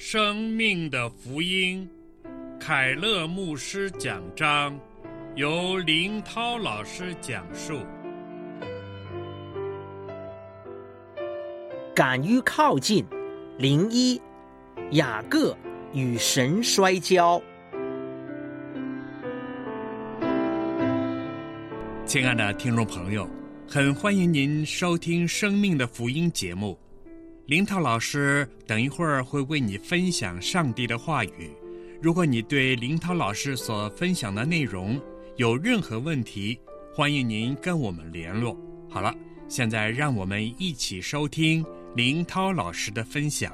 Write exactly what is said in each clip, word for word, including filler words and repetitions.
生命的福音，凯勒牧师讲章，由林涛老师讲述。 敢于靠近，零一，雅各与神摔跤。 亲爱的听众朋友，很欢迎您收听生命的福音节目。林涛老师等一会儿会为你分享上帝的话语。如果你对林涛老师所分享的内容有任何问题，欢迎您跟我们联络。好了，现在让我们一起收听林涛老师的分享。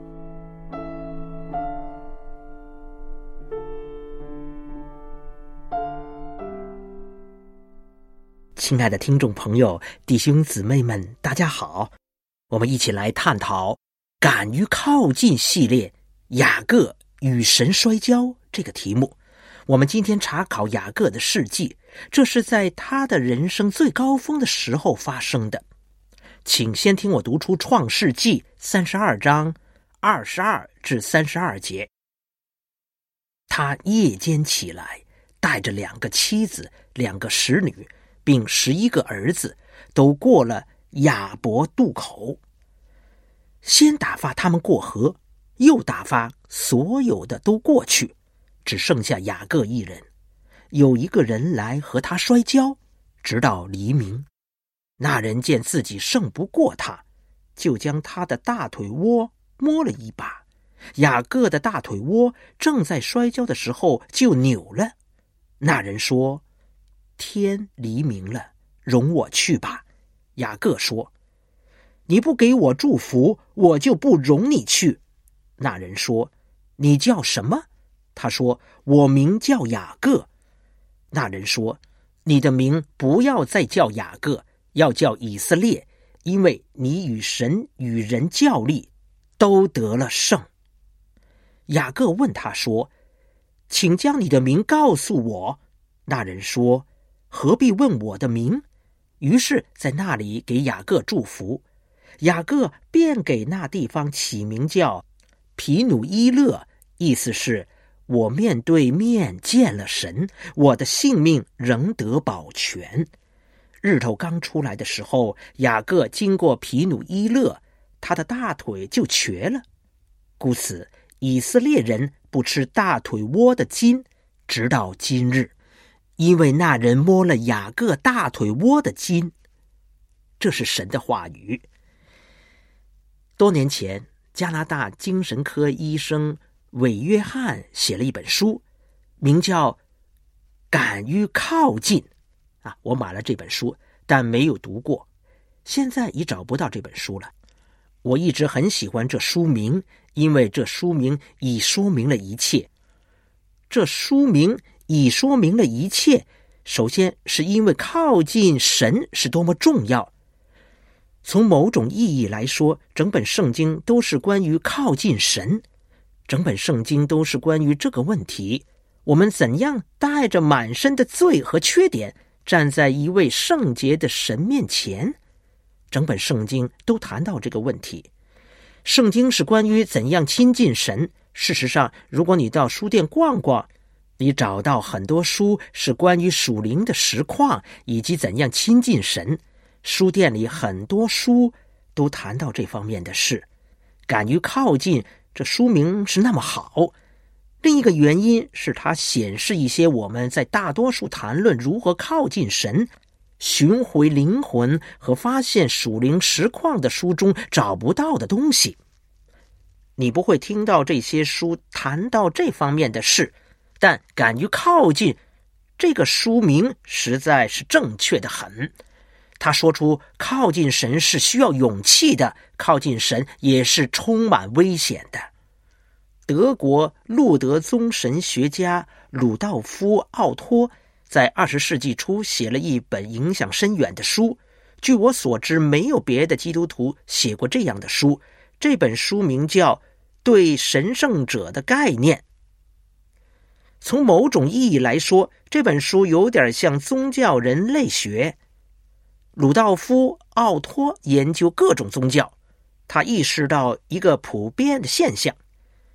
亲爱的听众朋友、弟兄姊妹们，大家好，我们一起来探讨敢于靠近系列雅各与神摔跤这个题目。我们今天查考雅各的事迹，这是在他的人生最高峰的时候发生的。请先听我读出创世纪三十二章二十二至三十二节。他夜间起来，带着两个妻子、两个使女并十一个儿子，都过了雅博渡口。先打发他们过河，又打发所有的都过去，只剩下雅各一人。有一个人来和他摔跤，直到黎明。那人见自己胜不过他，就将他的大腿窝摸了一把。雅各的大腿窝正在摔跤的时候就扭了。那人说：天黎明了，容我去吧。雅各说：你不给我祝福，我就不容你去。那人说：你叫什么？他说：我名叫雅各。那人说：你的名不要再叫雅各，要叫以色列，因为你与神与人较力，都得了胜。雅各问他说：请将你的名告诉我。那人说：何必问我的名？于是在那里给雅各祝福。雅各便给那地方起名叫皮努伊勒，意思是我面对面见了神，我的性命仍得保全。日头刚出来的时候，雅各经过皮努伊勒，他的大腿就瘸了。故此以色列人不吃大腿窝的筋，直到今日，因为那人摸了雅各大腿窝的筋。这是神的话语。多年前，加拿大精神科医生韦约翰写了一本书，名叫《敢于靠近》啊，我买了这本书，但没有读过，现在已找不到这本书了。我一直很喜欢这书名，因为这书名已说明了一切。这书名已说明了一切，首先是因为靠近神是多么重要。从某种意义来说，整本圣经都是关于靠近神，整本圣经都是关于这个问题：我们怎样带着满身的罪和缺点站在一位圣洁的神面前。整本圣经都谈到这个问题。圣经是关于怎样亲近神。事实上，如果你到书店逛逛，你找到很多书是关于属灵的实况以及怎样亲近神。书店里很多书都谈到这方面的事。敢于靠近，这书名是那么好。另一个原因是它显示一些我们在大多数谈论如何靠近神、寻回灵魂和发现属灵实况的书中找不到的东西。你不会听到这些书谈到这方面的事，但敢于靠近这个书名实在是正确的很。他说出靠近神是需要勇气的，靠近神也是充满危险的。德国路德宗神学家鲁道夫·奥托在二十世纪初写了一本影响深远的书，据我所知，没有别的基督徒写过这样的书。这本书名叫《对神圣者的概念》。从某种意义来说，这本书有点像宗教人类学。鲁道夫·奥托研究各种宗教，他意识到一个普遍的现象：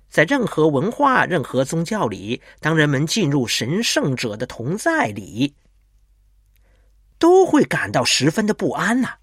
在任何文化、任何宗教里，当人们进入神圣者的同在里，都会感到十分的不安呐、啊。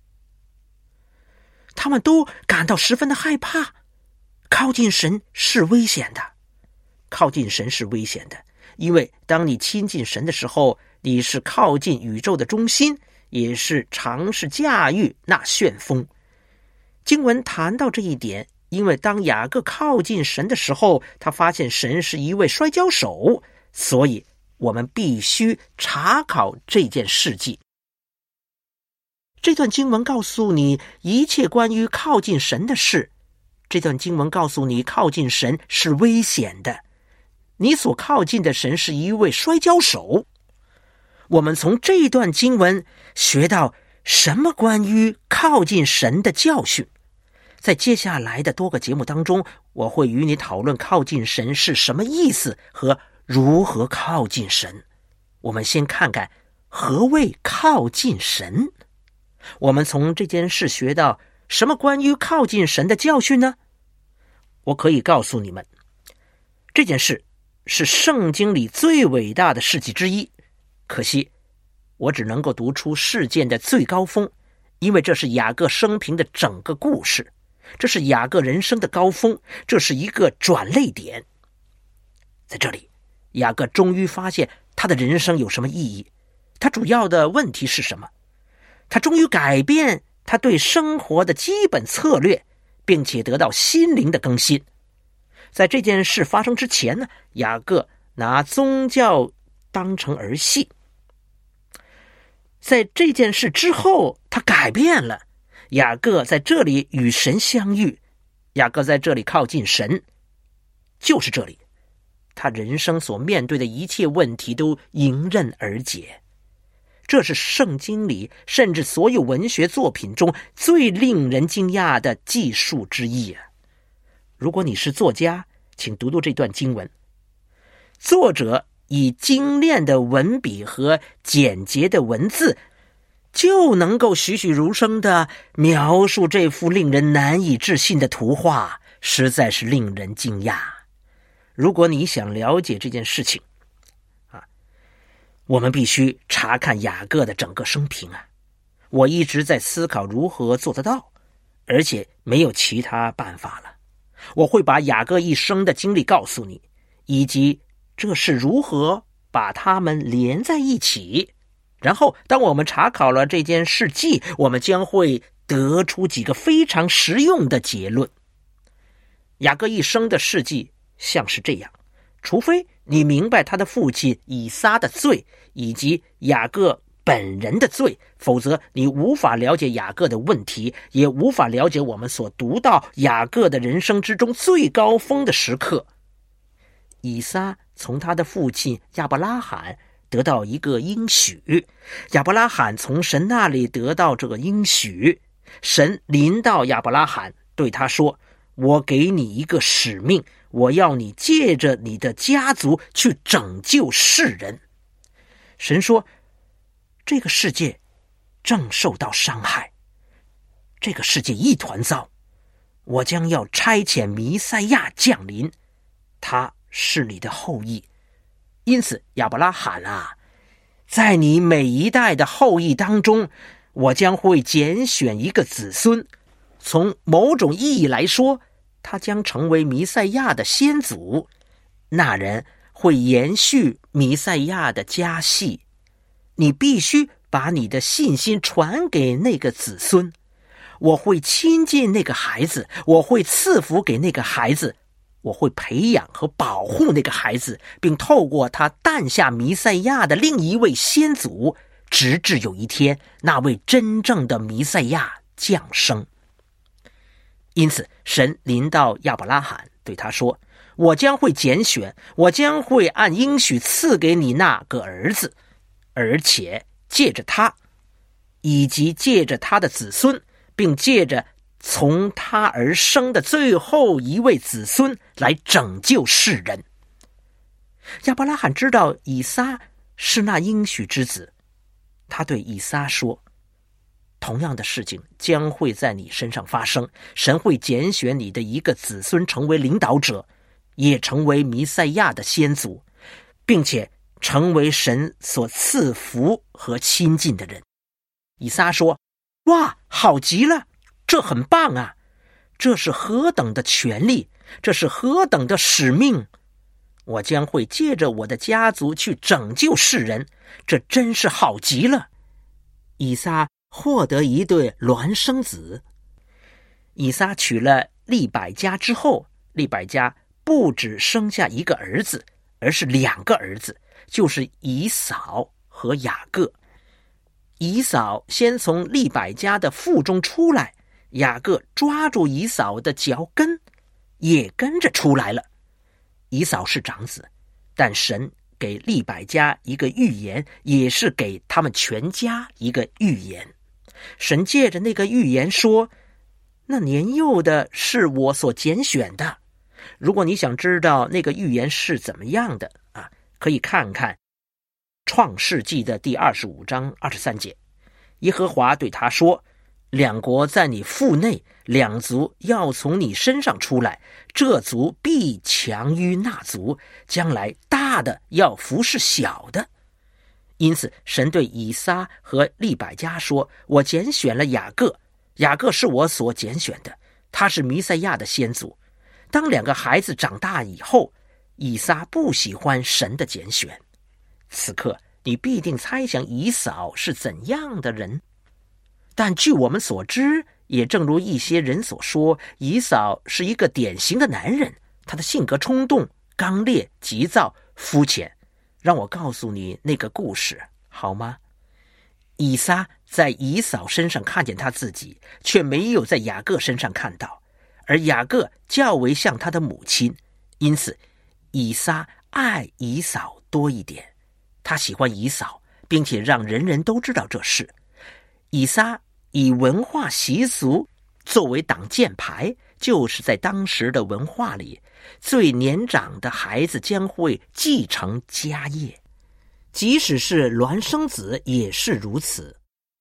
他们都感到十分的害怕。靠近神是危险的，靠近神是危险的，因为当你亲近神的时候，你是靠近宇宙的中心，也是尝试驾驭那旋风。经文谈到这一点，因为当雅各靠近神的时候，他发现神是一位摔跤手，所以我们必须查考这件事迹。这段经文告诉你一切关于靠近神的事。这段经文告诉你靠近神是危险的，你所靠近的神是一位摔跤手。我们从这段经文学到什么关于靠近神的教训？在接下来的多个节目当中，我会与你讨论靠近神是什么意思和如何靠近神。我们先看看何谓靠近神。我们从这件事学到什么关于靠近神的教训呢？我可以告诉你们，这件事是圣经里最伟大的事迹之一。可惜我只能够读出事件的最高峰，因为这是雅各生平的整个故事，这是雅各人生的高峰，这是一个转捩点。在这里，雅各终于发现他的人生有什么意义，他主要的问题是什么。他终于改变他对生活的基本策略，并且得到心灵的更新。在这件事发生之前呢，雅各拿宗教当成儿戏。在这件事之后，他改变了。雅各在这里与神相遇，雅各在这里靠近神，就是这里，他人生所面对的一切问题都迎刃而解。这是圣经里甚至所有文学作品中最令人惊讶的记述之一啊！如果你是作家，请读读这段经文。作者以精炼的文笔和简洁的文字，就能够栩栩如生地描述这幅令人难以置信的图画，实在是令人惊讶。如果你想了解这件事情，我们必须查看雅各的整个生平啊！我一直在思考如何做得到，而且没有其他办法了。我会把雅各一生的经历告诉你，以及这是如何把它们连在一起。然后，当我们查考了这件事迹，我们将会得出几个非常实用的结论。雅各一生的事迹像是这样，除非你明白他的父亲以撒的罪以及雅各本人的罪，否则你无法了解雅各的问题，也无法了解我们所读到雅各的人生之中最高峰的时刻。以撒从他的父亲亚伯拉罕得到一个应许，亚伯拉罕从神那里得到这个应许，神临到亚伯拉罕，对他说，我给你一个使命，我要你借着你的家族去拯救世人。神说，这个世界正受到伤害，这个世界一团糟，我将要差遣弥赛亚降临，他是你的后裔。因此亚伯拉罕啊，在你每一代的后裔当中，我将会拣选一个子孙，从某种意义来说，他将成为弥赛亚的先祖，那人会延续弥赛亚的家系。你必须把你的信心传给那个子孙，我会亲近那个孩子，我会赐福给那个孩子，我会培养和保护那个孩子，并透过他诞下弥赛亚的另一位先祖，直至有一天那位真正的弥赛亚降生。因此神临到亚伯拉罕，对他说，我将会拣选，我将会按应许赐给你那个儿子，而且借着他，以及借着他的子孙，并借着从他而生的最后一位子孙来拯救世人。亚伯拉罕知道以撒是那应许之子，他对以撒说， 同样的事情将会在你身上发生，神会拣选你的一个子孙成为领导者，也成为弥赛亚的先祖，并且成为神所赐福和亲近的人。以撒说，哇，好极了，这很棒啊，这是何等的权利，这是何等的使命，我将会借着我的家族去拯救世人，这真是好极了。以撒获得一对孪生子。以撒娶了利百加之后，利百加不只生下一个儿子，而是两个儿子，就是以扫和雅各。以扫先从利百加的腹中出来，雅各抓住以扫的脚跟，也跟着出来了。以扫是长子，但神给利百加一个预言，也是给他们全家一个预言。神借着那个预言说，那年幼的是我所拣选的。如果你想知道那个预言是怎么样的啊，可以看看创世纪的第二十五章二十三节。耶和华对他说，两国在你腹内，两族要从你身上出来，这族必强于那族，将来大的要服侍小的。因此神对以撒和利百加说，我拣选了雅各，雅各是我所拣选的，他是弥赛亚的先祖。当两个孩子长大以后，以撒不喜欢神的拣选。此刻你必定猜想以扫是怎样的人，但据我们所知，也正如一些人所说，以扫是一个典型的男人，他的性格冲动、刚烈、急躁、肤浅。让我告诉你那个故事好吗？以撒在以扫身上看见他自己，却没有在雅各身上看到，而雅各较为像他的母亲，因此以撒爱以扫多一点。他喜欢以扫，并且让人人都知道这事。以撒以文化习俗作为挡箭牌，就是在当时的文化里，最年长的孩子将会继承家业，即使是孪生子也是如此。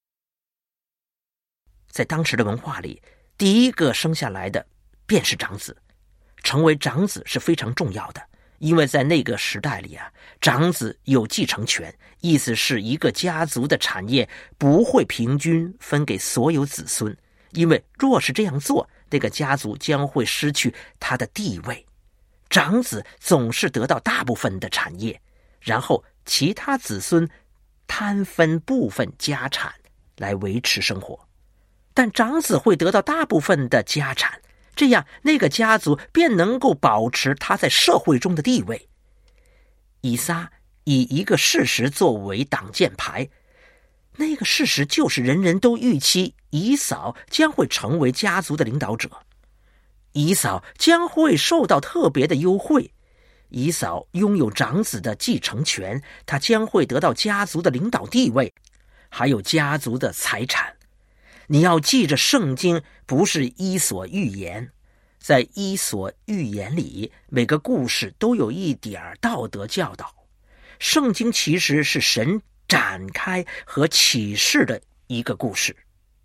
在当时的文化里，第一个生下来的便是长子，成为长子是非常重要的，因为在那个时代里啊，长子有继承权，意思是一个家族的产业不会平均分给所有子孙，因为若是这样做，那个家族将会失去他的地位。长子总是得到大部分的产业，然后其他子孙摊分部分家产来维持生活，但长子会得到大部分的家产，这样那个家族便能够保持他在社会中的地位。以撒以一个事实作为挡箭牌，那个事实就是人人都预期以扫将会成为家族的领导者，以扫将会受到特别的优惠，以扫拥有长子的继承权，他将会得到家族的领导地位，还有家族的财产。你要记着，圣经不是伊索寓言，在伊索寓言里，每个故事都有一点道德教导。圣经其实是神展开和启示的一个故事，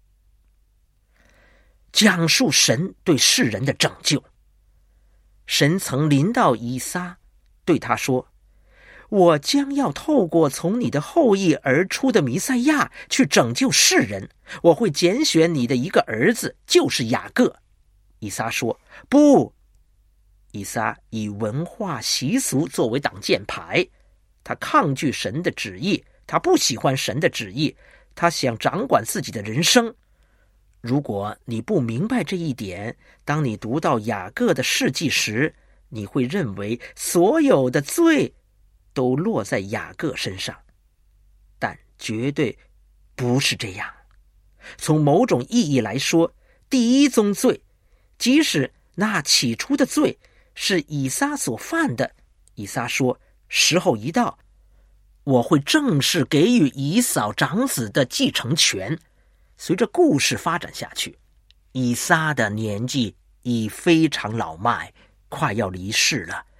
讲述神对世人的拯救。神曾临到以撒，对他说，我将要透过从你的后裔而出的弥赛亚去拯救世人，我会拣选你的一个儿子，就是雅各。以撒说，不。以撒以文化习俗作为挡箭牌，他抗拒神的旨意，他不喜欢神的旨意，他想掌管自己的人生。如果你不明白这一点，当你读到雅各的事迹时，你会认为所有的罪都落在雅各身上，但绝对不是这样。从某种意义来说，第一宗罪，即使那起初的罪是以撒所犯的，以撒说，时候一到，我会正式给予以扫长子的继承权。随着故事发展下去，以撒的年纪已非常老迈，快要离世了，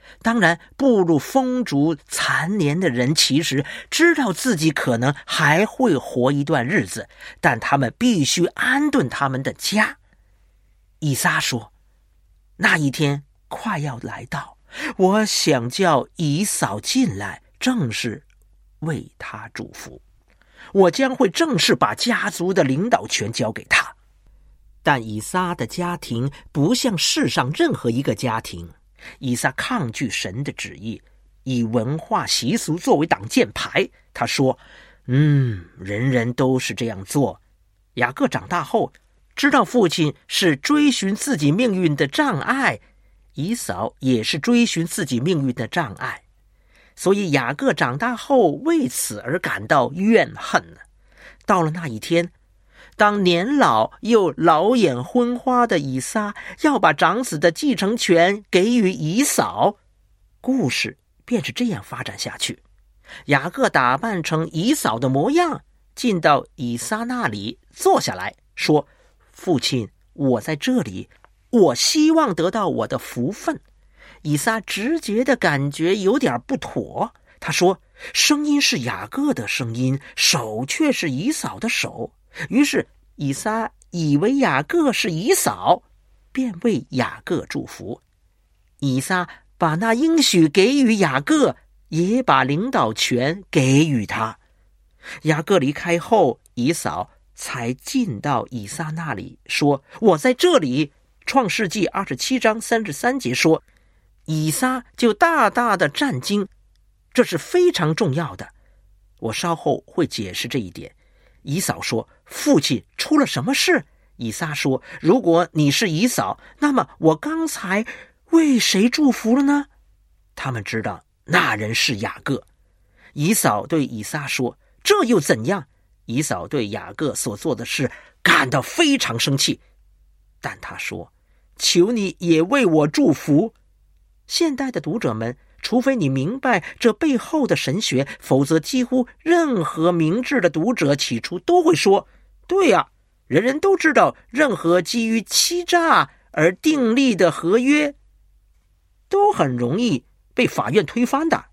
当然，步入风烛残年的人其实知道自己可能还会活一段日子，但他们必须安顿他们的家。以撒说，那一天快要来到，我想叫以扫进来，正是为他祝福。我将会正式把家族的领导权交给他。但以撒的家庭不像世上任何一个家庭，以撒抗拒神的旨意，以文化习俗作为挡箭牌。他说，嗯，人人都是这样做。雅各长大后知道父亲是追寻自己命运的障碍，以扫也是追寻自己命运的障碍，所以雅各长大后为此而感到怨恨。到了那一天，当年老又老眼昏花的以撒要把长子的继承权给予以扫，故事便是这样发展下去。雅各打扮成以扫的模样，进到以撒那里坐下来，说，父亲，我在这里，我希望得到我的福分。以撒直觉的感觉有点不妥，他说，声音是雅各的声音，手却是以扫的手。于是以撒以为雅各是以扫，便为雅各祝福。以撒把那应许给予雅各，也把领导权给予他。雅各离开后，以扫才进到以撒那里，说，我在这里。创世纪二十七章三十三节说，以撒就大大的战惊，这是非常重要的，我稍后会解释这一点。以扫说，父亲，出了什么事？以撒说，如果你是以扫，那么我刚才为谁祝福了呢？他们知道那人是雅各。以扫对以撒说，这又怎样？以扫对雅各所做的事感到非常生气，但他说，求你也为我祝福。现代的读者们，除非你明白这背后的神学，否则几乎任何明智的读者起初都会说，对呀、啊，人人都知道任何基于欺诈而订立的合约都很容易被法院推翻的。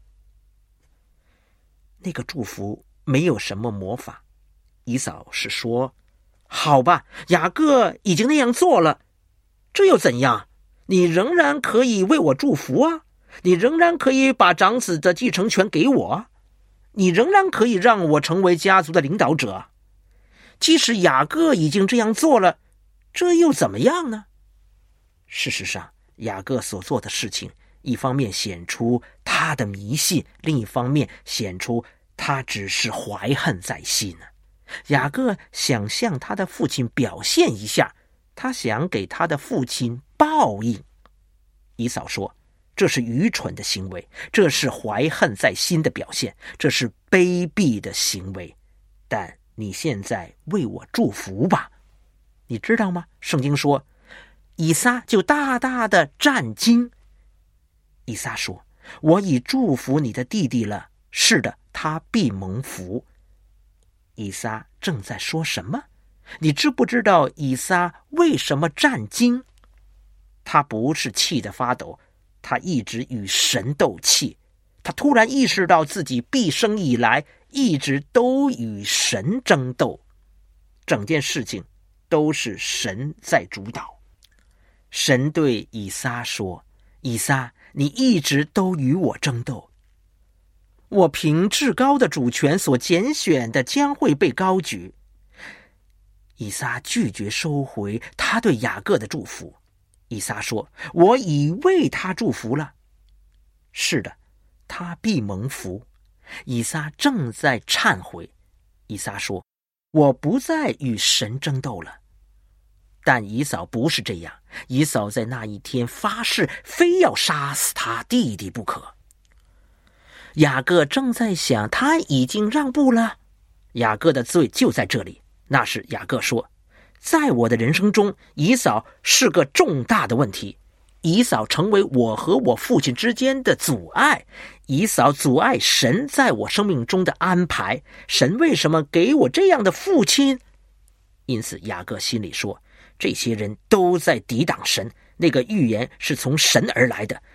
那个祝福没有什么魔法。以扫是说，好吧，雅各已经那样做了，这又怎样？你仍然可以为我祝福啊，你仍然可以把长子的继承权给我，你仍然可以让我成为家族的领导者。即使雅各已经这样做了，这又怎么样呢？事实上，雅各所做的事情，一方面显出他的迷信，另一方面显出他只是怀恨在心。雅各想向他的父亲表现一下，他想给他的父亲报应。以扫说，这是愚蠢的行为，这是怀恨在心的表现，这是卑鄙的行为。但你现在为我祝福吧。你知道吗？圣经说，以撒就大大的战惊。以撒说，我已祝福你的弟弟了，是的，他必蒙福。以撒正在说什么？你知不知道以撒为什么战惊？他不是气得发抖，他一直与神斗气。他突然意识到自己毕生以来一直都与神争斗，整件事情都是神在主导。神对以撒说，以撒，你一直都与我争斗，我凭至高的主权所拣选的将会被高举。以撒拒绝收回他对雅各的祝福。以撒说，我已为他祝福了。是的，他必蒙福。以撒正在忏悔。以撒说，我不再与神争斗了。但以扫不是这样，以扫在那一天发誓非要杀死他弟弟不可。雅各正在想，他已经让步了。雅各的罪就在这里。那时雅各说，在我的人生中，以扫是个重大的问题。以扫成为我和我父亲之间的阻碍，以扫阻碍神在我生命中的安排。神为什么给我这样的父亲？因此雅各心里说，这些人都在抵挡神，那个预言是从神而来的，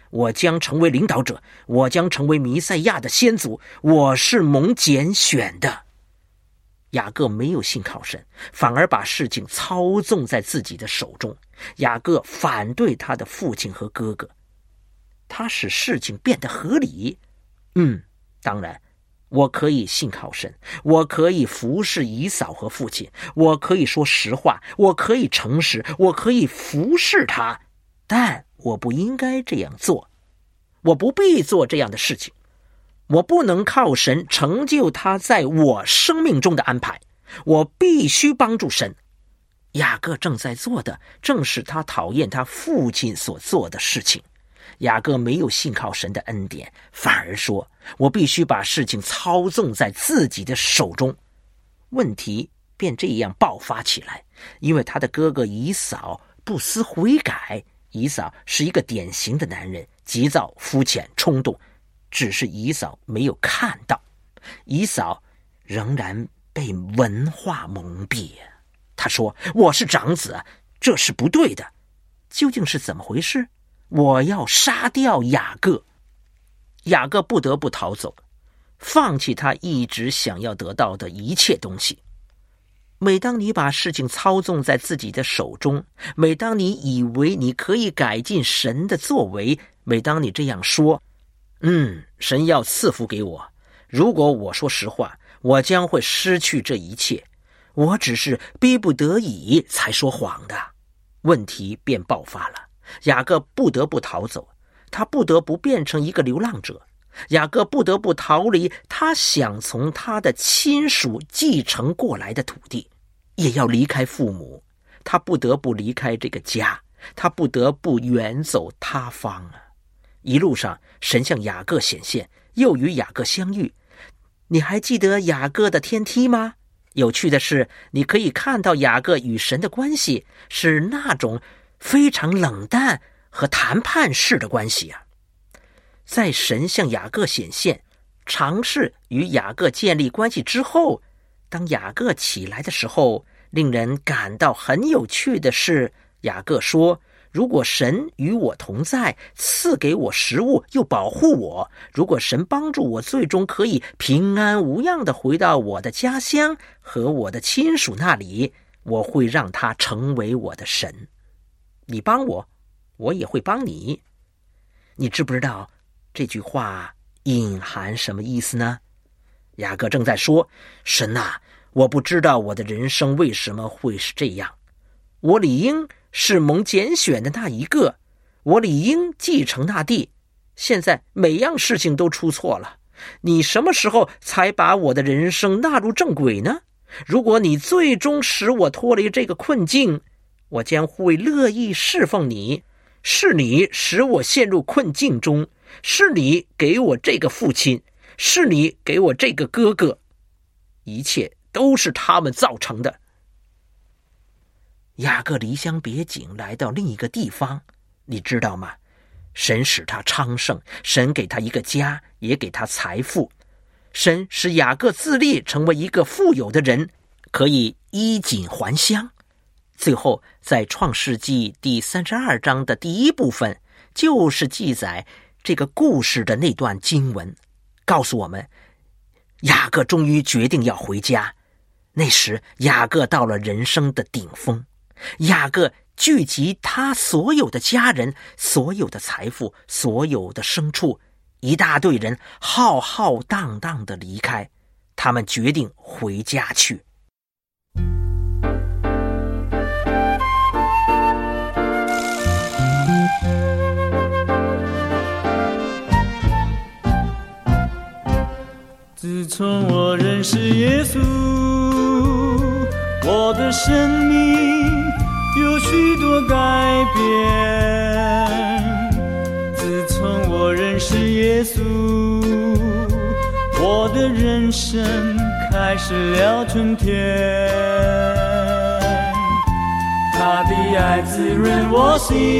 我将成为领导者，我将成为弥赛亚的先祖，我是蒙拣选的。雅各没有信靠神，反而把事情操纵在自己的手中。雅各反对他的父亲和哥哥，他使事情变得合理。嗯，当然我可以信靠神，我可以服侍以扫和父亲，我可以说实话，我可以诚实，我可以服侍他，但我不应该这样做，我不必做这样的事情。我不能靠神成就他在我生命中的安排，我必须帮助神。雅各正在做的正是他讨厌他父亲所做的事情。雅各没有信靠神的恩典，反而说，我必须把事情操纵在自己的手中。问题便这样爆发起来，因为他的哥哥以扫不思悔改。以扫是一个典型的男人，急躁、肤浅、冲动，只是以扫没有看到。以扫仍然被文化蒙蔽。他说，我是长子，这是不对的。究竟是怎么回事？我要杀掉雅各。雅各不得不逃走，放弃他一直想要得到的一切东西。每当你把事情操纵在自己的手中，每当你以为你可以改进神的作为，每当你这样说，嗯，神要赐福给我，如果我说实话，我将会失去这一切，我只是逼不得已才说谎的。问题便爆发了，雅各不得不逃走，他不得不变成一个流浪者。雅各不得不逃离他想从他的亲属继承过来的土地，也要离开父母。他不得不离开这个家，他不得不远走他方啊！一路上，神向雅各显现，又与雅各相遇。你还记得雅各的天梯吗？有趣的是，你可以看到雅各与神的关系是那种非常冷淡和谈判式的关系啊。在神向雅各显现，尝试与雅各建立关系之后，当雅各起来的时候，令人感到很有趣的是，雅各说，如果神与我同在，赐给我食物又保护我，如果神帮助我最终可以平安无恙地回到我的家乡和我的亲属那里，我会让他成为我的神。你帮我，我也会帮你。你知不知道这句话隐含什么意思呢？雅各正在说，神啊，我不知道我的人生为什么会是这样，我理应是蒙拣选的那一个，我理应继承那地，现在每样事情都出错了，你什么时候才把我的人生纳入正轨呢？如果你最终使我脱离这个困境，我将会乐意侍奉你。是你使我陷入困境中，是你给我这个父亲，是你给我这个哥哥，一切都是他们造成的。雅各离乡别井来到另一个地方，你知道吗？神使他昌盛，神给他一个家，也给他财富。神使雅各自立成为一个富有的人，可以衣锦还乡。最后在创世纪第三十二章的第一部分，就是记载这个故事的那段经文，告诉我们雅各终于决定要回家。那时雅各到了人生的顶峰，雅各聚集他所有的家人，所有的财富，所有的牲畜，一大队人浩浩荡荡地离开，他们决定回家去。 自从我认识耶稣，我的生命有许多改变。自从我认识耶稣，我的人生开始了春天。他的爱滋润我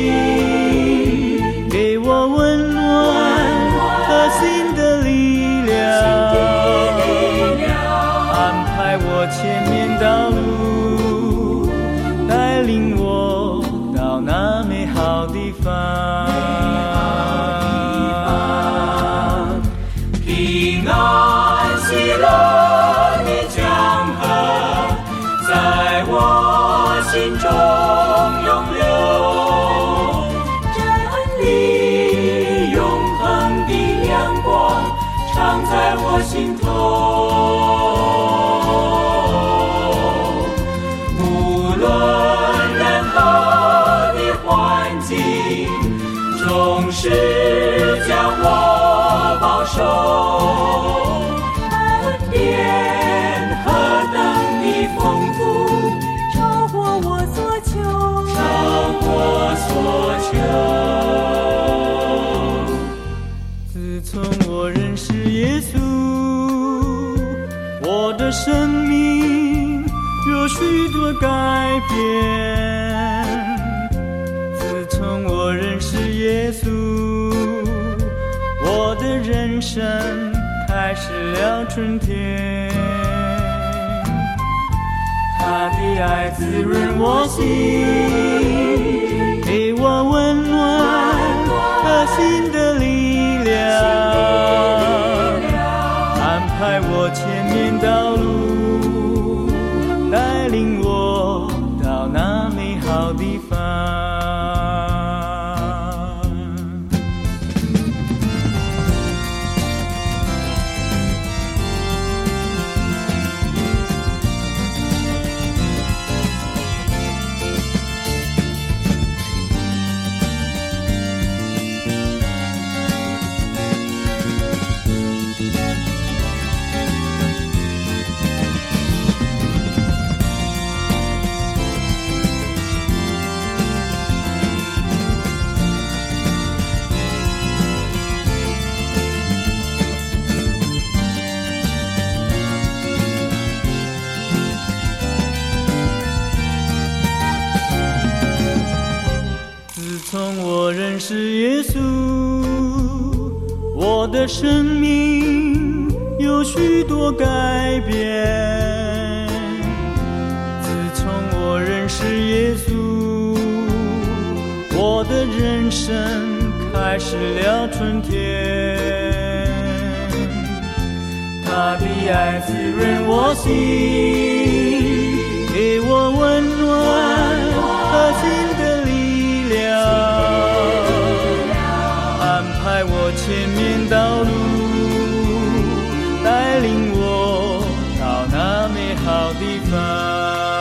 心，给我温暖和新的力量，安排我前面道路，带领我到那美好地方。 心中永留，真理永恒的亮光常在我心头。无论任何的环境，总是将我保守。恩典何等的丰富， 超过我所求， 超过所求。 自从我认识耶稣，我的生命有许多改变。自从我认识耶稣，我的人生开始了春天。他的爱滋润我心，给我温暖和新的力量，安排我前面道路，带领我到那美好地方。从我认识耶稣，我的生命有许多改变。自从我认识耶稣，我的人生开始了春天。他的爱滋润我心，给我温暖和新的力量，安排我前面道路，带领我到那美好地方。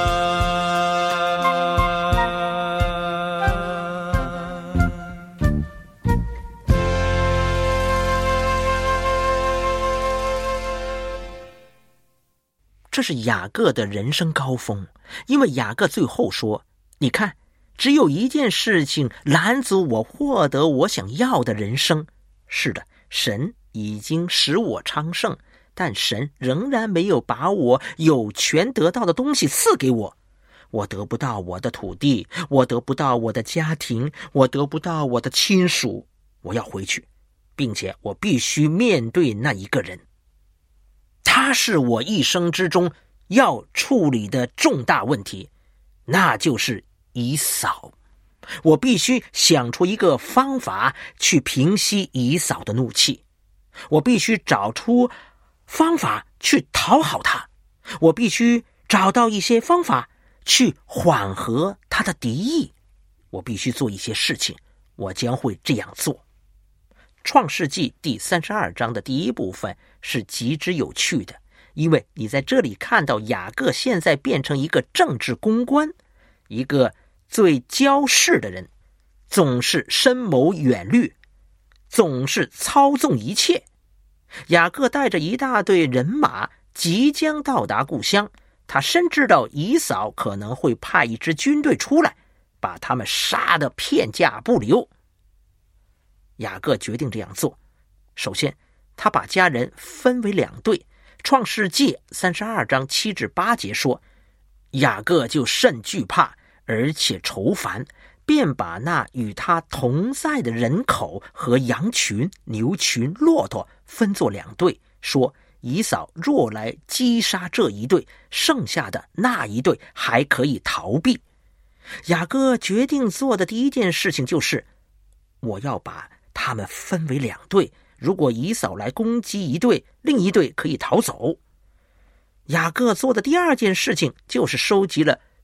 这是雅各的人生高峰，因为雅各最后说，你看，只有一件事情拦阻我获得我想要的人生。是的，神已经使我昌盛，但神仍然没有把我有权得到的东西赐给我。我得不到我的土地，我得不到我的家庭，我得不到我的亲属。我要回去，并且我必须面对那一个人。他是我一生之中要处理的重大问题，那就是以扫。我必须想出一个方法去平息以扫的怒气，我必须找出方法去讨好他，我必须找到一些方法去缓和他的敌意，我必须做一些事情，我将会这样做。创世纪第三十二章的第一部分是极之有趣的，因为你在这里看到雅各现在变成一个政治公关，一个最骄饰的人，总是深谋远虑，总是操纵一切。雅各带着一大队人马即将到达故乡，他深知道以扫可能会派一支军队出来，把他们杀得片甲不留。雅各决定这样做，首先他把家人分为两队。创世纪三十二章七至八节说，雅各就甚惧怕，而且愁烦，便把那与他同在的人口和羊群、牛群、骆驼分作两队，说以扫若来击杀这一队，剩下的那一队还可以逃避。雅各决定做的第一件事情就是，我要把他们分为两队，如果以扫来攻击一队，另一队可以逃走。雅各做的第二件事情就是收集了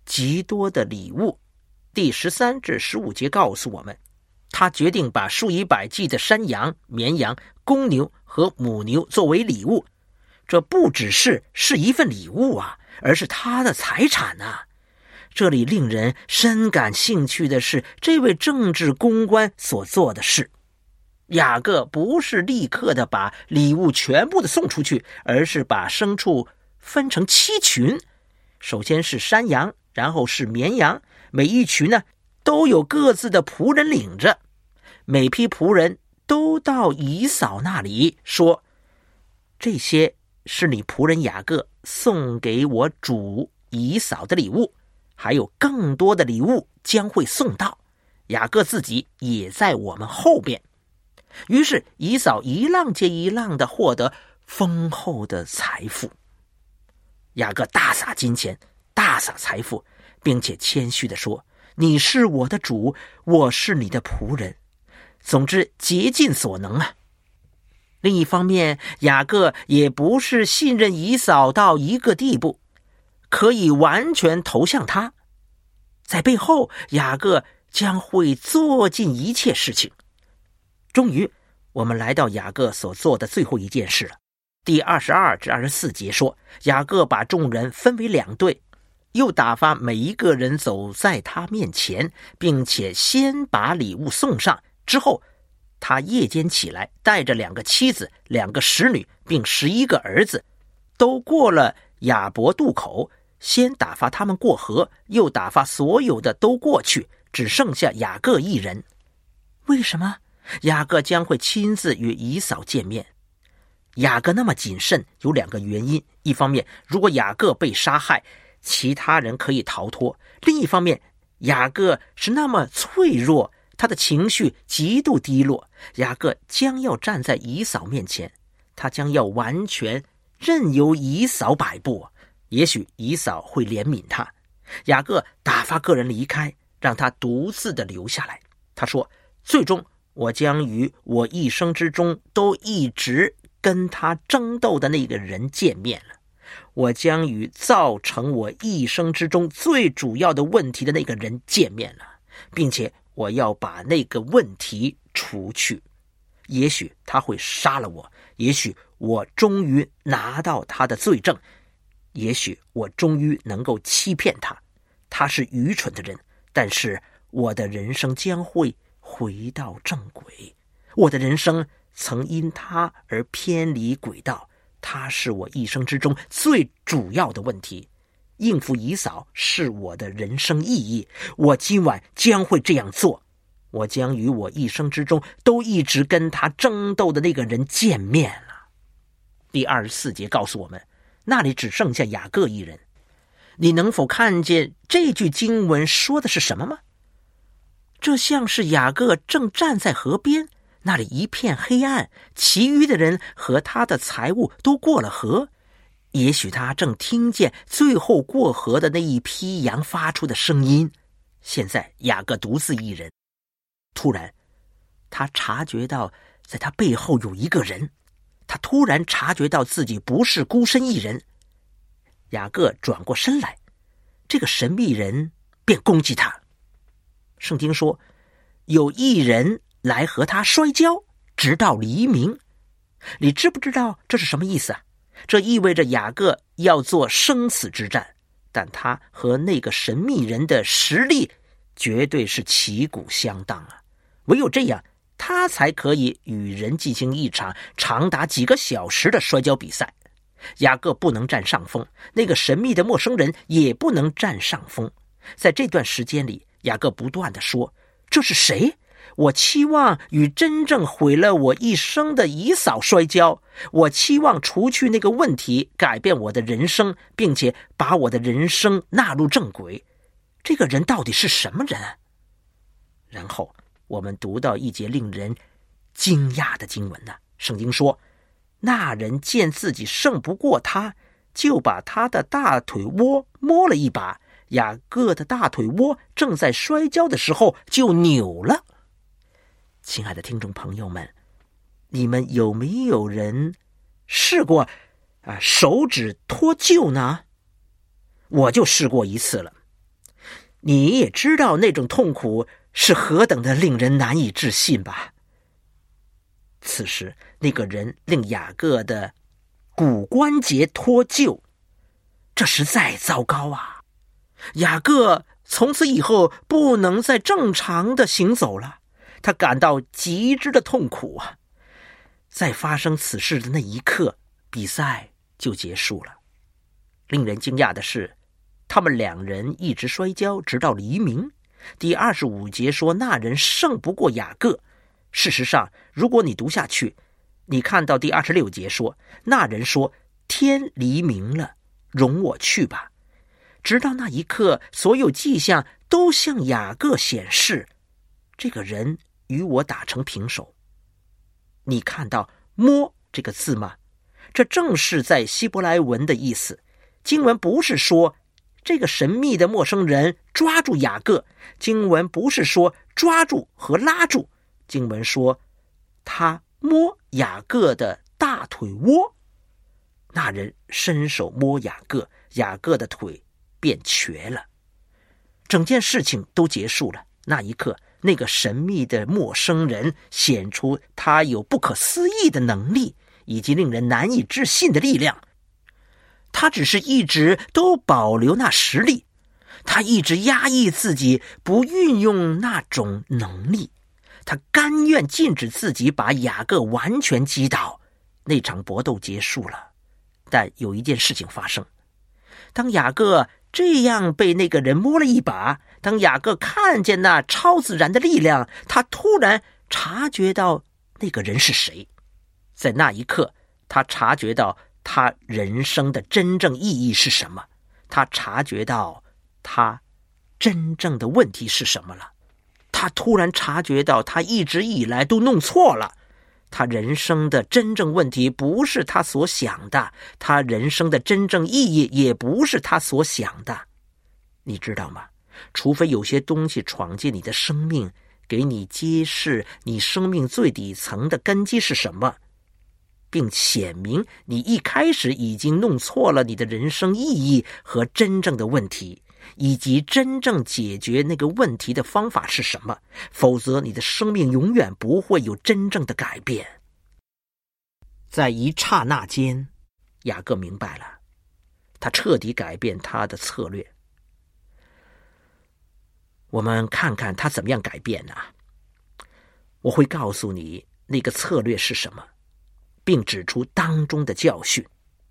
极多的礼物。第十三至十五节告诉我们，他决定把数以百计的山羊、绵羊、公牛和母牛作为礼物。这不只是是一份礼物啊，而是他的财产啊。这里令人深感兴趣的是，这位政治公关所做的事。雅各不是立刻的把礼物全部的送出去，而是把牲畜分成七群，首先是山羊，然后是绵羊，每一群呢都有各自的仆人领着。每批仆人都到以扫那里说，这些是你仆人雅各送给我主以扫的礼物，还有更多的礼物将会送到，雅各自己也在我们后边。于是以扫一浪接一浪的获得丰厚的财富。雅各大撒金钱，大撒财富，并且谦虚地说，你是我的主，我是你的仆人，总之竭尽所能啊。另一方面，雅各也不是信任以扫到一个地步，可以完全投向他。在背后，雅各将会做尽一切事情。终于，我们来到雅各所做的最后一件事了。第二十二至二十四节说，雅各把众人分为两队，又打发每一个人走在他面前，并且先把礼物送上。之后，他夜间起来，带着两个妻子、两个使女，并十一个儿子，都过了雅博渡口，先打发他们过河，又打发所有的都过去，只剩下雅各一人。为什么雅各将会亲自与以扫见面？雅各那么谨慎有两个原因，一方面，如果雅各被杀害，其他人可以逃脱；另一方面，雅各是那么脆弱，他的情绪极度低落，雅各将要站在以扫面前，他将要完全任由以扫摆布，也许以扫会怜悯他。雅各打发个人离开，让他独自的留下来。他说，最终我将于我一生之中都一直跟他争斗的那个人见面了，我将与造成我一生之中最主要的问题的那个人见面了，并且我要把那个问题除去。也许他会杀了我，也许我终于拿到他的罪证，也许我终于能够欺骗他。他是愚蠢的人，但是我的人生将会回到正轨。我的人生曾因他而偏离轨道，他是我一生之中最主要的问题。应付以扫是我的人生意义，我今晚将会这样做。我将与我一生之中都一直跟他争斗的那个人见面了。第二十四节告诉我们，那里只剩下雅各一人。你能否看见这句经文说的是什么吗？这像是雅各正站在河边，那里一片黑暗，其余的人和他的财物都过了河。也许他正听见最后过河的那一批羊发出的声音。现在雅各独自一人，突然他察觉到在他背后有一个人，他突然察觉到自己不是孤身一人。雅各转过身来，这个神秘人便攻击他。圣经说，有一人来和他摔跤，直到黎明。你知不知道这是什么意思啊？这意味着雅各要做生死之战，但他和那个神秘人的实力绝对是旗鼓相当啊！唯有这样，他才可以与人进行一场长达几个小时的摔跤比赛。雅各不能占上风，那个神秘的陌生人也不能占上风。在这段时间里，雅各不断地说，这是谁？我期望与真正毁了我一生的以扫摔跤，我期望除去那个问题，改变我的人生，并且把我的人生纳入正轨。这个人到底是什么人？然后我们读到一节令人惊讶的经文呢、啊。圣经说，那人见自己胜不过他，就把他的大腿窝摸了一把，雅各的大腿窝正在摔跤的时候就扭了。亲爱的听众朋友们，你们有没有人试过啊手指脱臼呢？我就试过一次了。 你也知道那种痛苦是何等的令人难以置信吧？此时那个人令雅各的骨关节脱臼，这实在糟糕啊！雅各从此以后不能再正常的行走了，他感到极之的痛苦啊！在发生此事的那一刻，比赛就结束了。令人惊讶的是，他们两人一直摔跤直到黎明。第二十五节说那人胜不过雅各。事实上，如果你读下去，你看到第二十六节说那人说，天黎明了，容我去吧。直到那一刻，所有迹象都向雅各显示，这个人与我打成平手。你看到摸这个字吗？这正是在希伯来文的意思。经文不是说这个神秘的陌生人抓住雅各，经文不是说抓住和拉住，经文说他摸雅各的大腿窝。那人伸手摸雅各，雅各的腿便瘸了。整件事情都结束了。那一刻，那个神秘的陌生人显出他有不可思议的能力，以及令人难以置信的力量。他只是一直都保留那实力，他一直压抑自己，不运用那种能力。他甘愿禁止自己把雅各完全击倒。那场搏斗结束了，但有一件事情发生。当雅各这样被那个人摸了一把，当雅各看见那超自然的力量，他突然察觉到那个人是谁。在那一刻，他察觉到他人生的真正意义是什么，他察觉到他真正的问题是什么了。他突然察觉到他一直以来都弄错了，他人生的真正问题不是他所想的，他人生的真正意义也不是他所想的。你知道吗？除非有些东西闯进你的生命，给你揭示你生命最底层的根基是什么，并显明你一开始已经弄错了你的人生意义和真正的问题，以及真正解决那个问题的方法是什么，否则你的生命永远不会有真正的改变。在一刹那间，雅各明白了，他彻底改变他的策略。我们看看他怎么样改变呢？我会告诉你那个策略是什么，并指出当中的教训。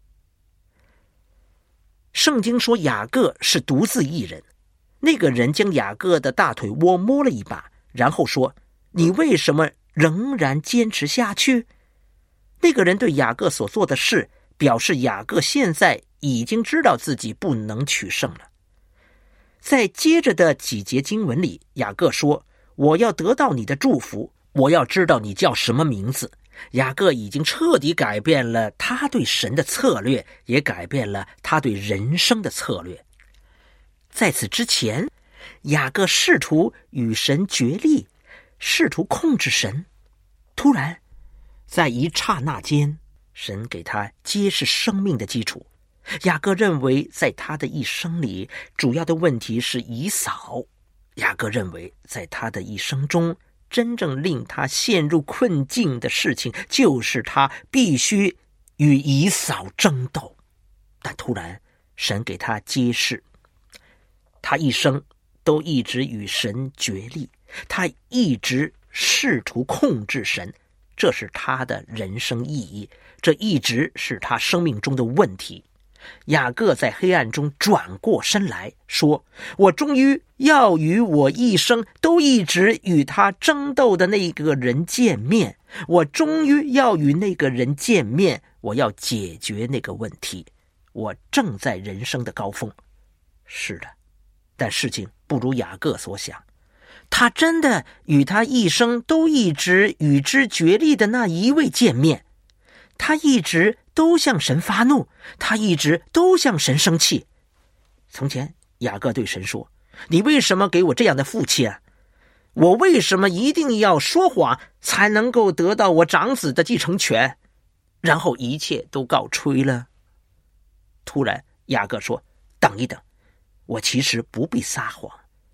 圣经说雅各是独自一人，那个人将雅各的大腿窝摸了一把，然后说，你为什么仍然坚持下去？那个人对雅各所做的事表示雅各现在已经知道自己不能取胜了。在接着的几节经文里，雅各说，我要得到你的祝福，我要知道你叫什么名字。雅各已经彻底改变了他对神的策略，也改变了他对人生的策略。在此之前，雅各试图与神决力，试图控制神。突然，在一刹那间，神给他揭示生命的基础。雅各认为在他的一生里，主要的问题是以扫。雅各认为在他的一生中，真正令他陷入困境的事情，就是他必须与以扫争斗。但突然，神给他揭示，他一生都一直与神决力，他一直试图控制神，这是他的人生意义，这一直是他生命中的问题。雅各在黑暗中转过身来说，我终于要与我一生都一直与他争斗的那个人见面，我终于要与那个人见面，我要解决那个问题，我正在人生的高峰。是的，但事情不如雅各所想，他真的与他一生都一直与之决力的那一位见面，他一直都向神发怒，他一直都向神生气。从前雅各对神说，你为什么给我这样的父亲啊？我为什么一定要说谎才能够得到我长子的继承权？然后一切都告吹了。突然雅各说，等一等，我其实不必撒谎，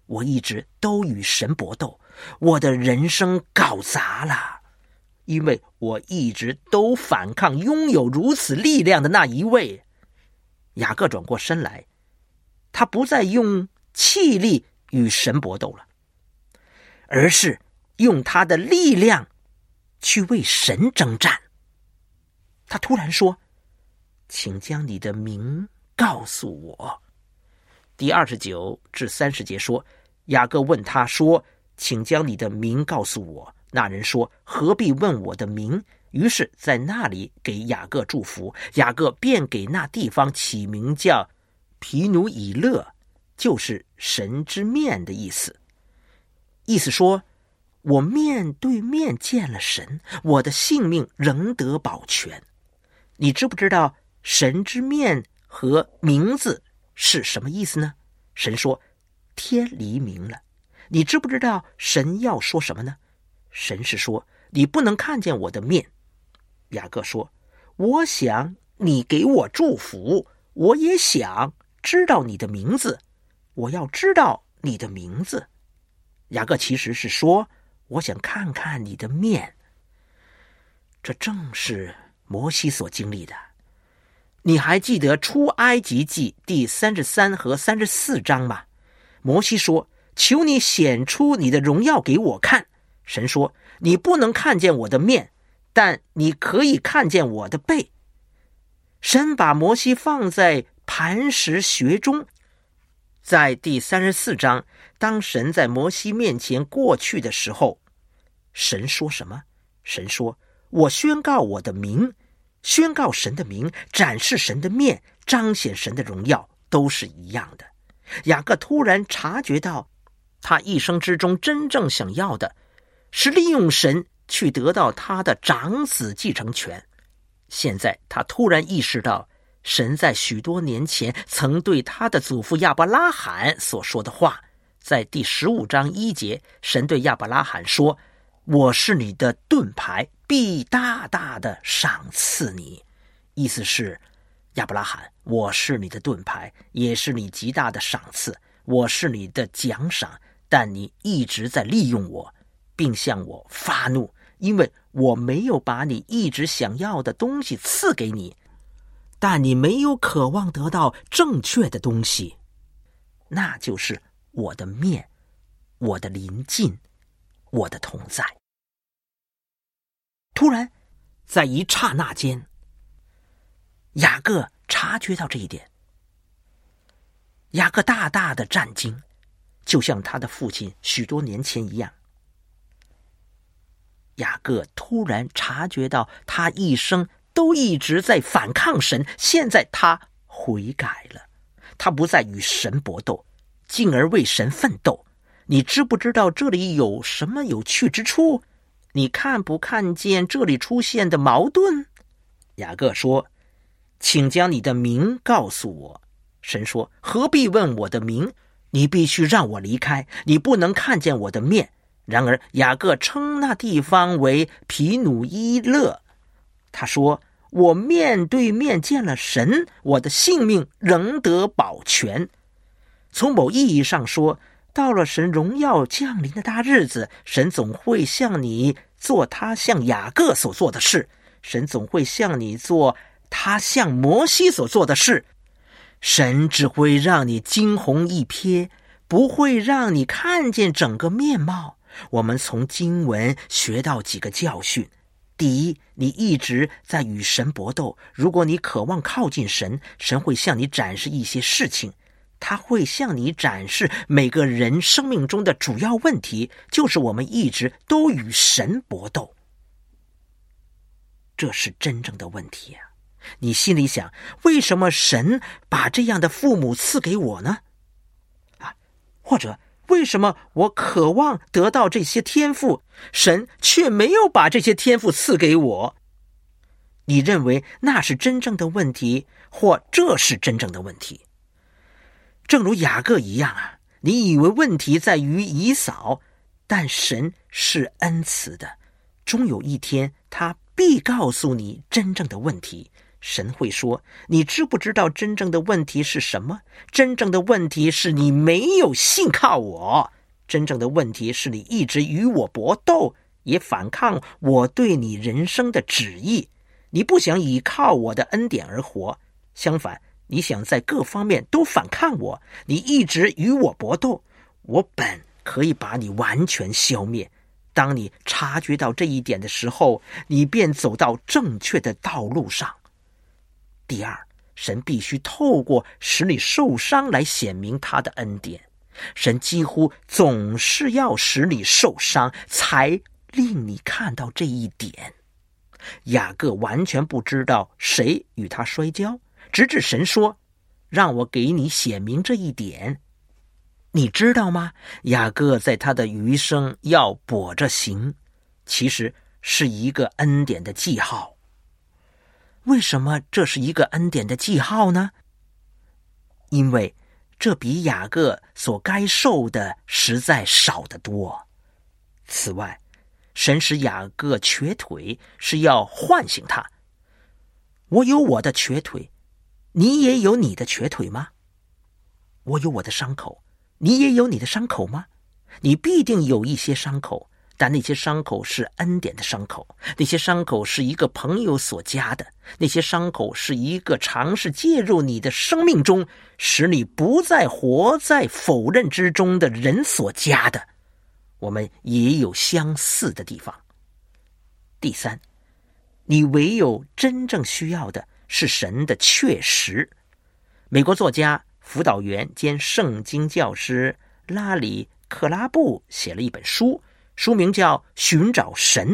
我一直都与神搏斗，我的人生搞砸了，因为我一直都反抗拥有如此力量的那一位。雅各转过身来，他不再用气力与神搏斗了，而是用他的力量去为神征战。他突然说，请将你的名告诉我。第二十九至三十节说，雅各问他说，请将你的名告诉我。那人说，何必问我的名？于是在那里给雅各祝福，雅各便给那地方起名叫皮努以勒，就是神之面的意思。意思说，我面对面见了神，我的性命仍得保全。你知不知道神之面和名字是什么意思呢？神说，天黎明了。你知不知道神要说什么呢？神是说，你不能看见我的面。雅各说，我想你给我祝福，我也想知道你的名字，我要知道你的名字。雅各其实是说，我想看看你的面。这正是摩西所经历的。你还记得出埃及记第三十三和三十四章吗？摩西说，求你显出你的荣耀给我看。神说，你不能看见我的面，但你可以看见我的背。神把摩西放在磐石穴中。在第三十四章，当神在摩西面前过去的时候，神说什么？神说，我宣告我的名，宣告神的名，展示神的面，彰显神的荣耀，都是一样的。雅各突然察觉到，他一生之中真正想要的是利用神去得到他的长子继承权。现在他突然意识到，神在许多年前曾对他的祖父亚伯拉罕所说的话。在第十五章一节，神对亚伯拉罕说，我是你的盾牌，必大大的赏赐你。意思是，亚伯拉罕，我是你的盾牌，也是你极大的赏赐，我是你的奖赏，但你一直在利用我，并向我发怒，因为我没有把你一直想要的东西赐给你，但你没有渴望得到正确的东西，那就是我的面，我的临近，我的同在。突然，在一刹那间，雅各察觉到这一点。雅各大大的战惊，就像他的父亲许多年前一样。雅各突然察觉到，他一生都一直在反抗神，现在他悔改了，他不再与神搏斗，进而为神奋斗。你知不知道这里有什么有趣之处？你看不看见这里出现的矛盾？雅各说，请将你的名告诉我。神说，何必问我的名？你必须让我离开，你不能看见我的面。然而雅各称那地方为皮努伊勒。他说，我面对面见了神，我的性命仍得保全。从某意义上说，到了神荣耀降临的大日子，神总会向你做他向雅各所做的事，神总会向你做他向摩西所做的事。神只会让你惊鸿一瞥，不会让你看见整个面貌。我们从经文学到几个教训。第一，你一直在与神搏斗，如果你渴望靠近神，神会向你展示一些事情，他会向你展示每个人生命中的主要问题，就是我们一直都与神搏斗。这是真正的问题啊！你心里想，为什么神把这样的父母赐给我呢？啊，或者为什么我渴望得到这些天赋，神却没有把这些天赋赐给我？你认为那是真正的问题，或这是真正的问题？正如雅各一样啊，你以为问题在于以扫，但神是恩慈的，终有一天他必告诉你真正的问题。 神会说，你知不知道真正的问题是什么？真正的问题是你没有信靠我，真正的问题是你一直与我搏斗，也反抗我对你人生的旨意。你不想依靠我的恩典而活，相反，你想在各方面都反抗我，你一直与我搏斗。我本可以把你完全消灭，当你察觉到这一点的时候，你便走到正确的道路上。第二，神必须透过使你受伤来显明他的恩典。神几乎总是要使你受伤，才令你看到这一点。雅各完全不知道谁与他摔跤，直至神说，让我给你显明这一点。你知道吗？雅各在他的余生要跛着行，其实是一个恩典的记号。为什么这是一个恩典的记号呢？因为这比雅各所该受的实在少得多。此外，神使雅各瘸腿是要唤醒他。我有我的瘸腿，你也有你的瘸腿吗？我有我的伤口，你也有你的伤口吗？你必定有一些伤口，但那些伤口是恩典的伤口，那些伤口是一个朋友所加的，那些伤口是一个尝试介入你的生命中，使你不再活在否认之中的人所加的。我们也有相似的地方。第三，你唯有真正需要的是神的确实。美国作家、辅导员兼圣经教师拉里·克拉布写了一本书，书名叫《寻找神》。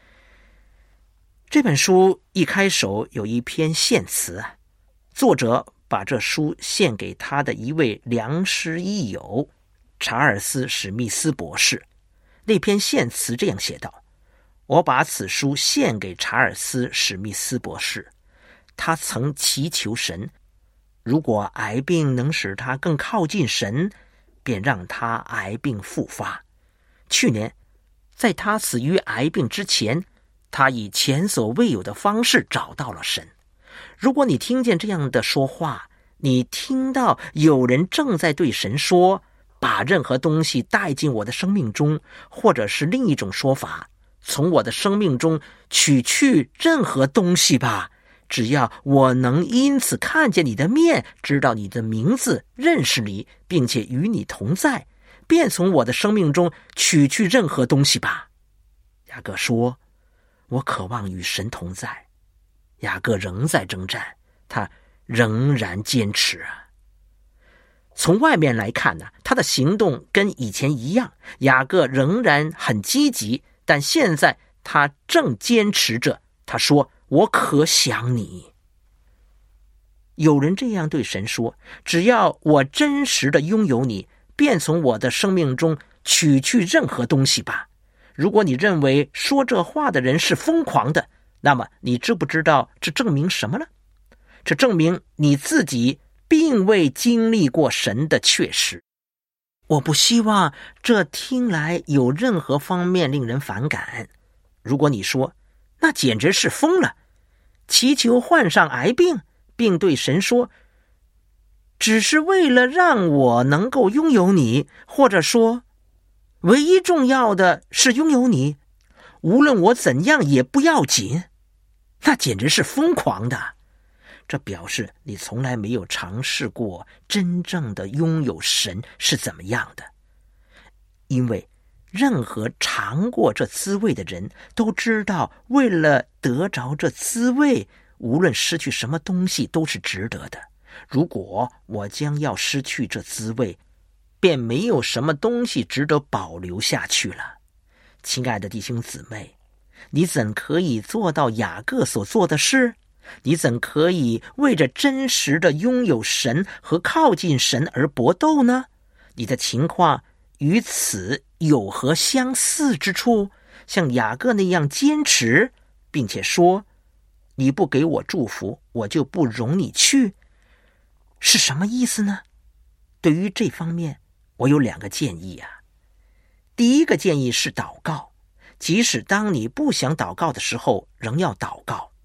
这本书一开首有一篇献词，作者把这书献给他的一位良师益友查尔斯·史密斯博士。那篇献词这样写道：我把此书献给查尔斯·史密斯博士，他曾祈求神，如果癌病能使他更靠近神，便让他癌病复发。去年，在他死于癌病之前，他以前所未有的方式找到了神。如果你听见这样的说话，你听到有人正在对神说，把任何东西带进我的生命中，或者是另一种说法，从我的生命中取去任何东西吧，只要我能因此看见你的面，知道你的名字，认识你，并且与你同在，便从我的生命中取去任何东西吧。雅各说，我渴望与神同在。雅各仍在征战，他仍然坚持啊。从外面来看呢，他的行动跟以前一样，雅各仍然很积极，但现在他正坚持着。他说，我可想你。有人这样对神说，只要我真实的拥有你，便从我的生命中取去任何东西吧。如果你认为说这话的人是疯狂的，那么你知不知道这证明什么呢？这证明你自己并未经历过神的确实。我不希望这听来有任何方面令人反感。如果你说，那简直是疯了，祈求患上癌病，并对神说，只是为了让我能够拥有你，或者说，唯一重要的是拥有你，无论我怎样也不要紧，那简直是疯狂的。这表示你从来没有尝试过真正的拥有神是怎么样的。因为任何尝过这滋味的人都知道，为了得着这滋味，无论失去什么东西都是值得的。如果我将要失去这滋味，便没有什么东西值得保留下去了。亲爱的弟兄姊妹，你怎可以做到雅各所做的事？你怎可以为着真实的拥有神和靠近神而搏斗呢？你的情况与此有何相似之处？像雅各那样坚持，并且说，你不给我祝福，我就不容你去，是什么意思呢？对于这方面，我有两个建议啊。第一个建议是祷告，即使当你不想祷告的时候，仍要祷告。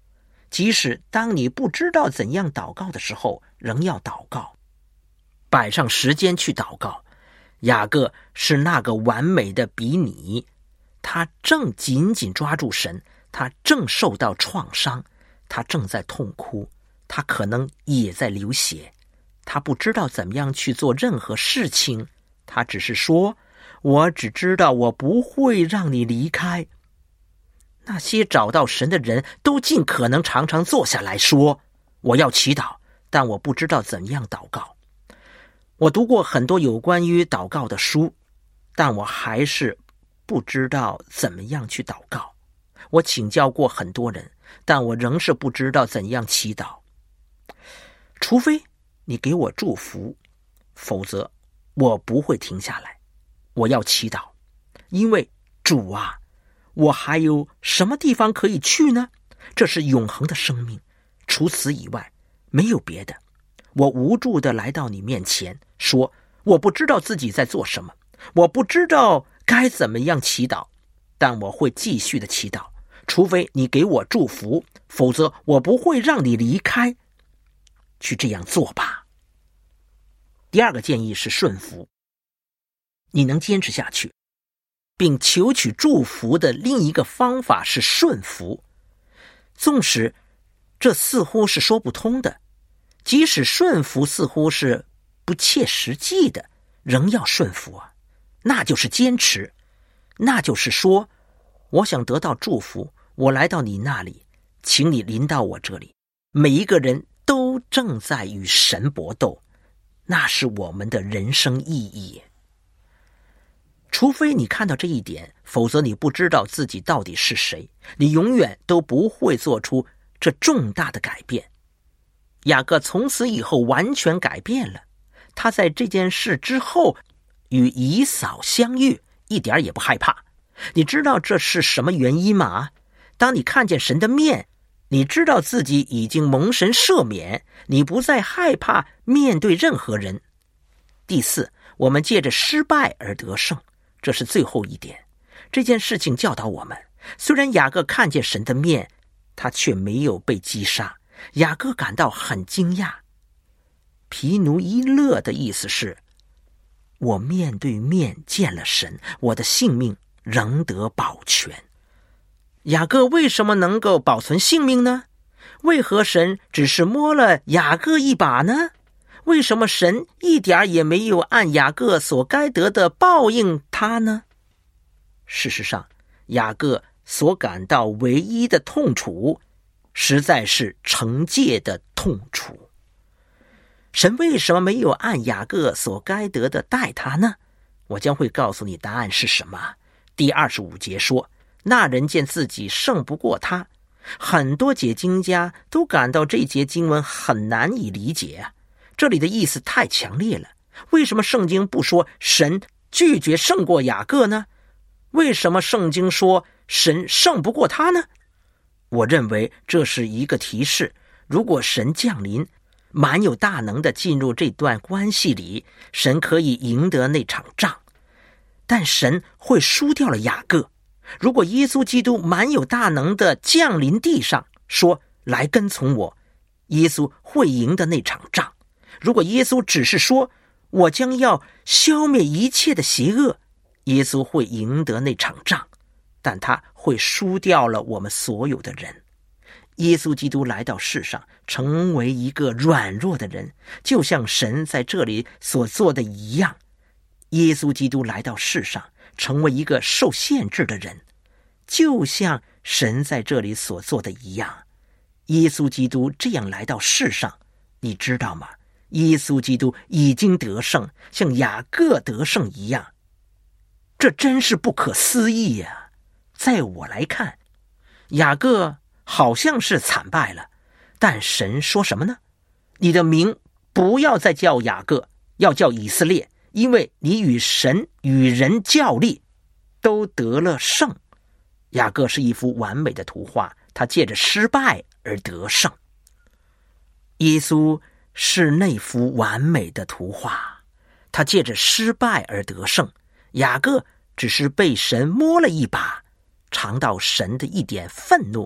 即使当你不知道怎样祷告的时候，仍要祷告，摆上时间去祷告。雅各是那个完美的比拟，他正紧紧抓住神，他正受到创伤，他正在痛哭，他可能也在流血，他不知道怎么样去做任何事情，他只是说，我只知道我不会让你离开。那些找到神的人都尽可能常常坐下来说，我要祈祷，但我不知道怎样祷告。我读过很多有关于祷告的书，但我还是不知道怎么样去祷告。我请教过很多人，但我仍是不知道怎样祈祷。除非你给我祝福，否则我不会停下来。我要祈祷，因为主啊，我还有什么地方可以去呢？这是永恒的生命，除此以外没有别的。我无助地来到你面前，说我不知道自己在做什么，我不知道该怎么样祈祷，但我会继续的祈祷，除非你给我祝福，否则我不会让你离开。去这样做吧。第二个建议是顺服，你能坚持下去并求取祝福的另一个方法是顺服。纵使这似乎是说不通的，即使顺服似乎是不切实际的，仍要顺服啊，那就是坚持，那就是说，我想得到祝福，我来到你那里，请你临到我这里。每一个人都正在与神搏斗，那是我们的人生意义。除非你看到这一点，否则你不知道自己到底是谁，你永远都不会做出这重大的改变。雅各从此以后完全改变了，他在这件事之后与以扫相遇，一点也不害怕。你知道这是什么原因吗？当你看见神的面，你知道自己已经蒙神赦免，你不再害怕面对任何人。第四，我们借着失败而得胜，这是最后一点。这件事情教导我们，虽然雅各看见神的面，他却没有被击杀。雅各感到很惊讶。皮奴伊勒的意思是，我面对面见了神，我的性命仍得保全。雅各为什么能够保存性命呢？为何神只是摸了雅各一把呢？为什么神一点也没有按雅各所该得的报应他呢？事实上，雅各所感到唯一的痛楚，实在是惩戒的痛楚。神为什么没有按雅各所该得的待他呢？我将会告诉你答案是什么。第二十五节说，那人见自己胜不过他。很多解经家都感到这节经文很难以理解啊，这里的意思太强烈了。为什么圣经不说神拒绝胜过雅各呢？为什么圣经说神胜不过他呢？我认为这是一个提示，如果神降临，蛮有大能的进入这段关系里，神可以赢得那场仗，但神会输掉了雅各。如果耶稣基督蛮有大能的降临地上，说来跟从我，耶稣会赢得那场仗。如果耶稣只是说我将要消灭一切的邪恶，耶稣会赢得那场仗，但他会输掉了我们所有的人。耶稣基督来到世上，成为一个软弱的人，就像神在这里所做的一样。耶稣基督来到世上，成为一个受限制的人，就像神在这里所做的一样。耶稣基督这样来到世上，你知道吗？耶稣基督已经得胜，像雅各得胜一样。这真是不可思议呀！在我来看，雅各好像是惨败了，但神说什么呢？你的名不要再叫雅各，要叫以色列，因为你与神与人较力，都得了胜。雅各是一幅完美的图画，他借着失败而得胜。耶稣是那幅完美的图画，他借着失败而得胜。雅各只是被神摸了一把，尝到神的一点愤怒，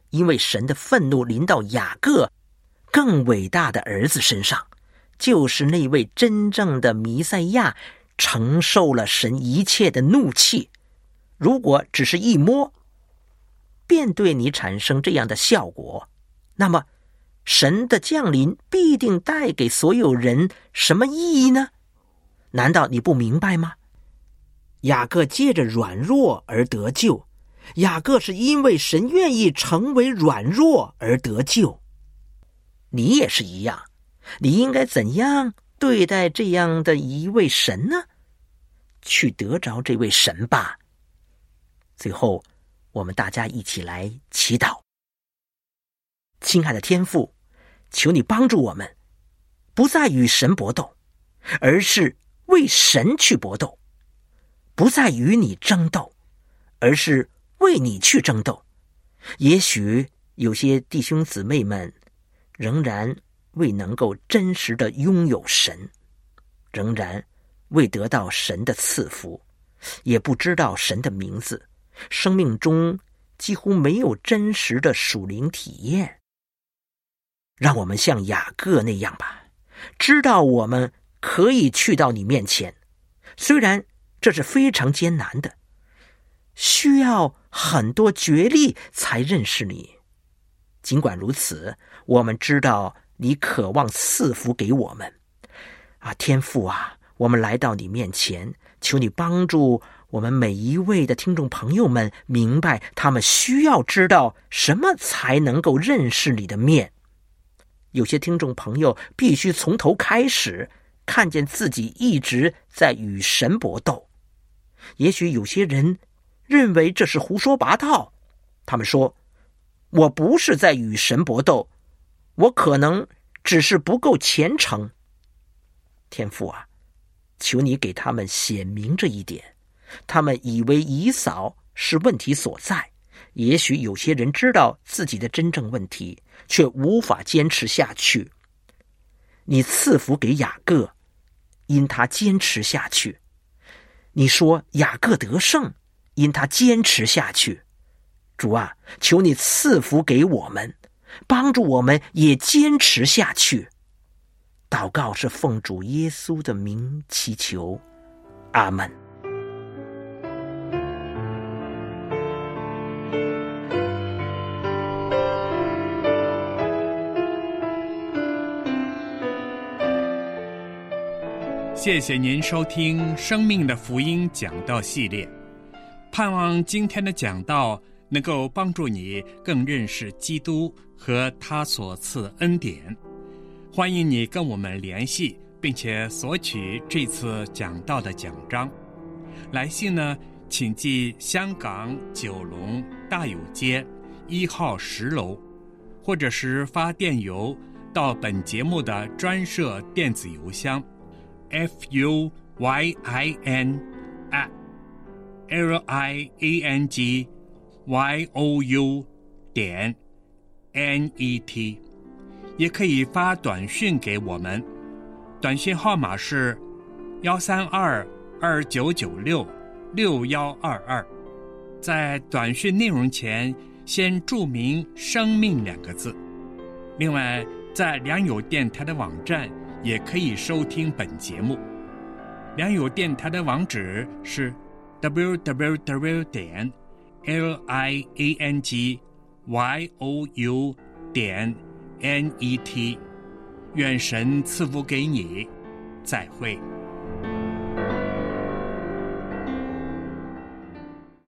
因为神的愤怒临到雅各更伟大的儿子身上，就是那位真正的弥赛亚承受了神一切的怒气。如果只是一摸便对你产生这样的效果，那么神的降临必定带给所有人什么意义呢？难道你不明白吗？雅各借着软弱而得救，雅各是因为神愿意成为软弱而得救。你也是一样，你应该怎样对待这样的一位神呢？去得着这位神吧。最后，我们大家一起来祈祷。亲爱的天父，求你帮助我们，不再与神搏斗，而是为神去搏斗；不再与你争斗，而是为你去争斗。也许有些弟兄姊妹们仍然未能够真实的拥有神，仍然未得到神的赐福，也不知道神的名字，生命中几乎没有真实的属灵体验。让我们像雅各那样吧，知道我们可以去到你面前，虽然这是非常艰难的，需要很多决力才认识你。尽管如此，我们知道你渴望赐福给我们啊，天父啊，我们来到你面前，求你帮助我们每一位的听众朋友们明白，他们需要知道什么才能够认识你的面。有些听众朋友必须从头开始看见自己一直在与神搏斗。也许有些人认为这是胡说八道，他们说，我不是在与神搏斗，我可能只是不够虔诚。天父啊，求你给他们显明这一点。他们以为以扫是问题所在，也许有些人知道自己的真正问题，却无法坚持下去。你赐福给雅各，因他坚持下去。你说雅各得胜，因他坚持下去。主啊，求你赐福给我们，帮助我们也坚持下去。祷告是奉主耶稣的名祈求，阿们。 谢谢您收听《生命的福音讲道》系列，盼望今天的讲道能够帮助你更认识基督和他所赐的恩典。欢迎你跟我们联系，并且索取这次讲道的奖章。来信呢，请寄香港九龙大有街一号十楼，或者是发电邮到本节目的专设电子邮箱 f u y i n at l i a n g y o u 点 n e t， 也可以发短讯给我们，短讯号码是幺三二二九九六六幺二二。在短讯内容前先注明生命两个字。另外，在良友电台的网站也可以收听本节目。良友电台的网址是 w w w 点 l i a n g y o u 点 n e t。 愿神赐福给你，再会。